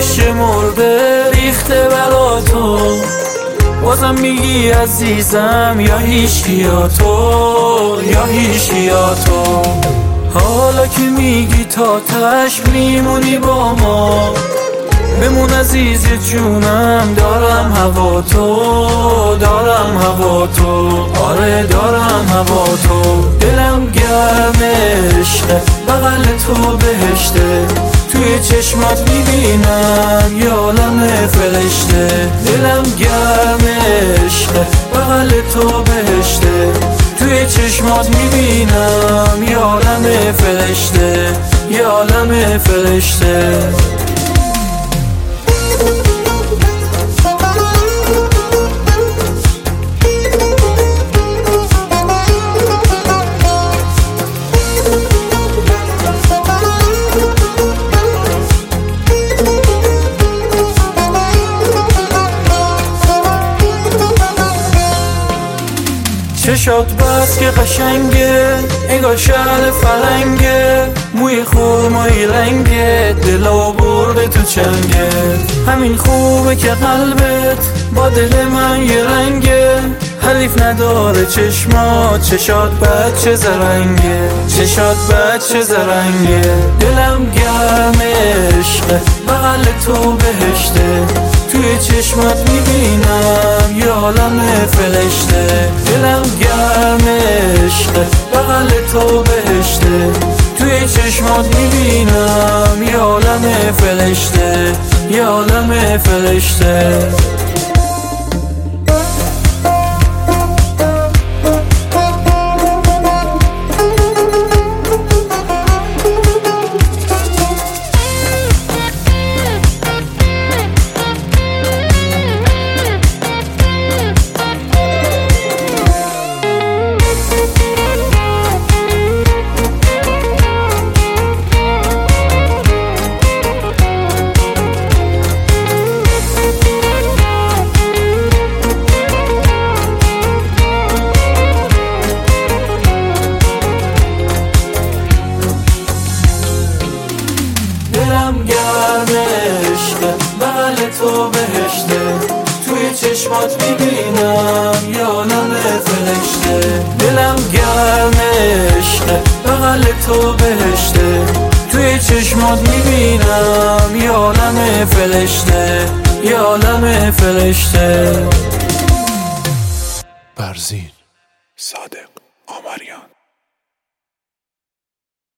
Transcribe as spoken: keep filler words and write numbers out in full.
عشق مرده ریخته برا تو، بازم میگی عزیزم یا هیچکی یا تو، یا هیچکی یا تو. حالا که میگی تا تش میمونی با ما، بمون عزیز جونم، دارم هوا تو، دارم هوا تو، آره دارم هوا تو. دلم گرم عشقه، بغل تو بهشته، توی چشمات میبینم یه عالم فرشته. دلم گرم عشقه، بغل تو بهشته، توی چشمات میبینم یه عالم فرشته، یه عالم فرشته. چشات بس که قشنگه، انگار شهر فرنگه، موی خورمایی رنگه، دلا برده تو چنگه. همین خوبه که قلبت با دل من یه رنگه، حریف نداره چشمات، چشات بچه زرنگه، چشات بچه زرنگه. دلم گرم عشقه، بغل تو بهشته، توی چشمات میبینم یه عالم فرشته. دلم گرم عشقه، بغل تو بهشته، توی چشمات میبینم یه عالم فرشته، یه عالم فرشته. دلم گرم عشقه، بغل تو بهشته، توی چشمات میبینم یه عالم فرشته. دلم گرم عشقه، بغل تو بهشته، توی چشمات میبینم یه عالم فرشته، یه عالم فرشته. برزین صادق.